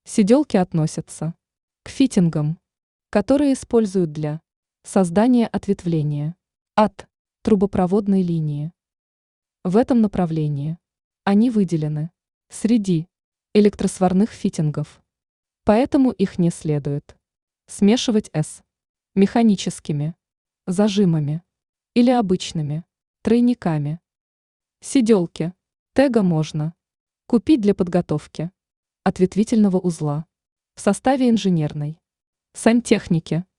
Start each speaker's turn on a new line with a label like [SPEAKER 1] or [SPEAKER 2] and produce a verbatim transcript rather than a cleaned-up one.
[SPEAKER 1] Сиделки относятся к фитингам, которые используют для создания ответвления от трубопроводной линии. В этом направлении они выделены среди электросварных фитингов, поэтому их не следует смешивать с механическими зажимами или обычными тройниками. Сиделки тега можно купить для подготовки ответвительного узла в составе инженерной сантехники.